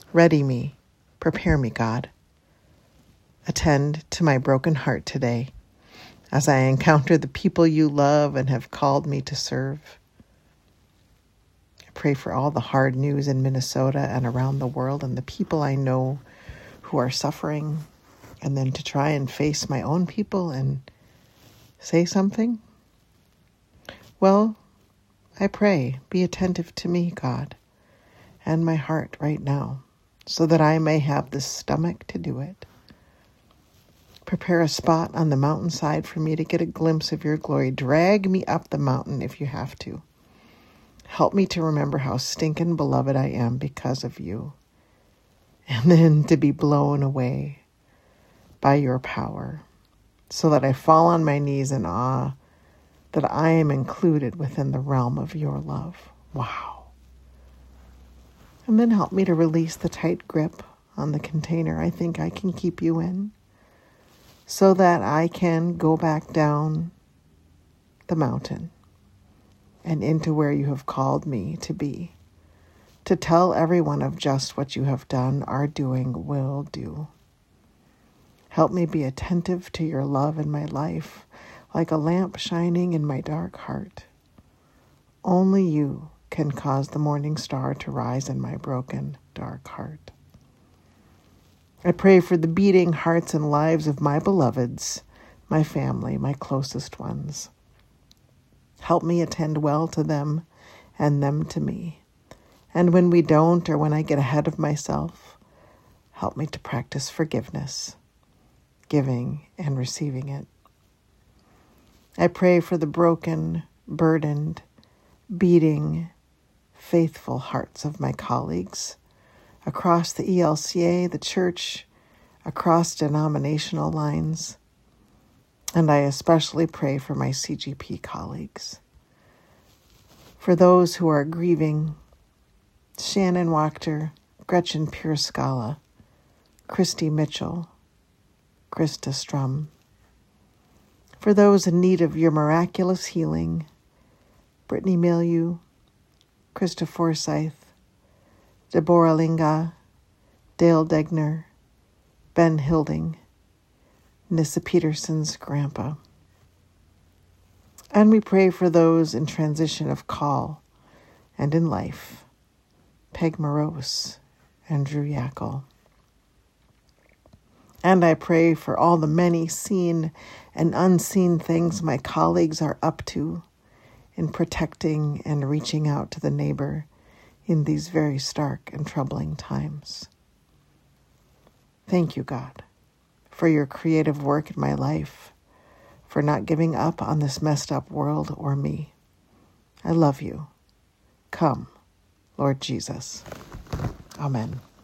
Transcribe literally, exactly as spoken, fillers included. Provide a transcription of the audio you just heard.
Ready me, prepare me, God. Attend to my broken heart today as I encounter the people you love and have called me to serve. I pray for all the hard news in Minnesota and around the world and the people I know who are suffering, and then to try and face my own people and say something. Well, I pray, be attentive to me, God, and my heart right now, so that I may have the stomach to do it. Prepare a spot on the mountainside for me to get a glimpse of your glory. Drag me up the mountain if you have to. Help me to remember how stinking beloved I am because of you. And then to be blown away by your power, so that I fall on my knees in awe that I am included within the realm of your love. Wow. And then help me to release the tight grip on the container I think I can keep you in, so that I can go back down the mountain and into where you have called me to be, to tell everyone of just what you have done, are doing, will do. Help me be attentive to your love in my life, like a lamp shining in my dark heart. Only you can cause the morning star to rise in my broken, dark heart. I pray for the beating hearts and lives of my beloveds, my family, my closest ones. Help me attend well to them and them to me. And when we don't, or when I get ahead of myself, help me to practice forgiveness, giving and receiving it. I pray for the broken, burdened, beating, faithful hearts of my colleagues across the E L C A, the church, across denominational lines. And I especially pray for my C G P colleagues. For those who are grieving, Shannon Wachter, Gretchen Pierscala, Christy Mitchell, Krista Strum. For those in need of your miraculous healing, Brittany Milieu, Krista Forsyth, Deborah Linga, Dale Degner, Ben Hilding, Nissa Peterson's grandpa. And we pray for those in transition of call and in life, Peg Morose and Drew Yackel. And I pray for all the many seen and unseen things my colleagues are up to in protecting and reaching out to the neighbor in these very stark and troubling times. Thank you, God, for your creative work in my life, for not giving up on this messed up world or me. I love you. Come, Lord Jesus. Amen.